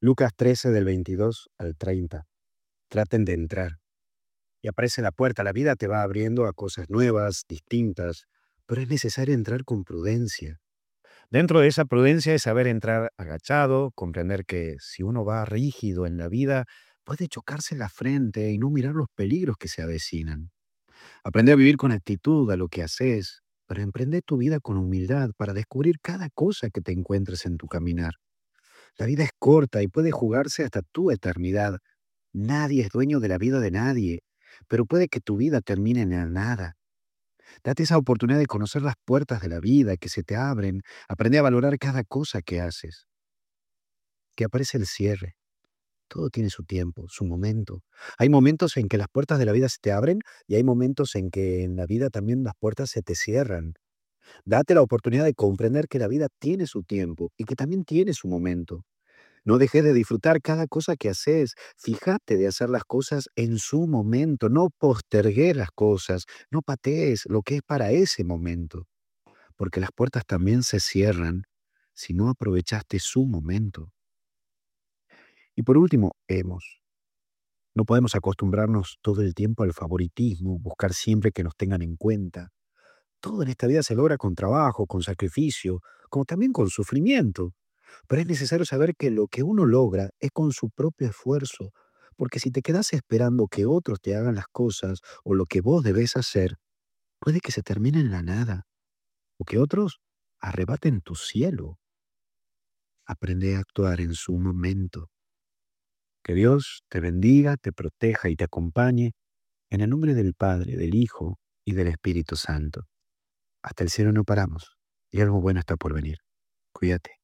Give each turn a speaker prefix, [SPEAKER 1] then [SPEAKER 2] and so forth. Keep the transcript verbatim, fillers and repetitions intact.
[SPEAKER 1] Lucas trece del veintidós al treinta. Traten de entrar. Y aparece la puerta. La vida te va abriendo a cosas nuevas, distintas, pero es necesario entrar con prudencia. Dentro de esa prudencia es saber entrar agachado, comprender que si uno va rígido en la vida, puede chocarse la frente y no mirar los peligros que se avecinan. Aprende a vivir con actitud a lo que haces, pero emprende tu vida con humildad para descubrir cada cosa que te encuentres en tu caminar. La vida es corta y puede jugarse hasta tu eternidad. Nadie es dueño de la vida de nadie, pero puede que tu vida termine en la nada. Date esa oportunidad de conocer las puertas de la vida que se te abren. Aprende a valorar cada cosa que haces. Que aparece el cierre. Todo tiene su tiempo, su momento. Hay momentos en que las puertas de la vida se te abren y hay momentos en que en la vida también las puertas se te cierran. Date la oportunidad de comprender que la vida tiene su tiempo y que también tiene su momento. No dejes de disfrutar cada cosa que haces. Fíjate de hacer las cosas en su momento. No postergues las cosas. No patees lo que es para ese momento. Porque las puertas también se cierran si no aprovechaste su momento. Y por último, hemos. No podemos acostumbrarnos todo el tiempo al favoritismo, buscar siempre que nos tengan en cuenta. Todo en esta vida se logra con trabajo, con sacrificio, como también con sufrimiento. Pero es necesario saber que lo que uno logra es con su propio esfuerzo, porque si te quedas esperando que otros te hagan las cosas o lo que vos debes hacer, puede que se termine en la nada, o que otros arrebaten tu cielo. Aprende a actuar en su momento. Que Dios te bendiga, te proteja y te acompañe en el nombre del Padre, del Hijo y del Espíritu Santo. Hasta el cielo no paramos y algo bueno está por venir. Cuídate.